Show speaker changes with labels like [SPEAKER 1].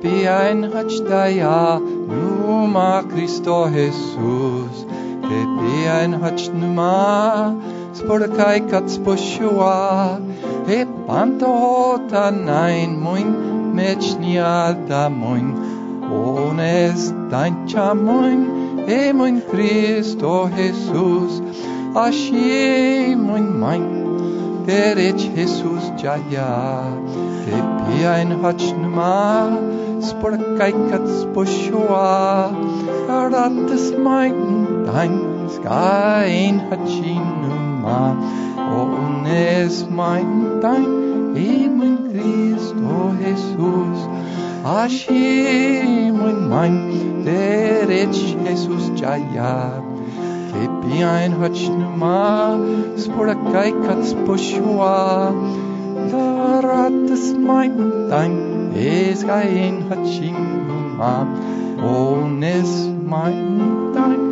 [SPEAKER 1] Piain hachdaya numa Cristo Jesus. Piain hachnuma sporkai kats poshua. Pantohota nein moin mechnia da moin. Ones dein chamoin moin Cristo Jesus. Ashe moin mein derech Jesus jaya. Piain hachnuma sporkai kats poshua. Aratas mein dein skain hachinuma. Ones mein dein mein Cristo Jesus. Ashe mein derech Jesus jaya. Piain hachnuma sporkai kats poshua. Aratas mein dein skain hachinuma. Ones mein dein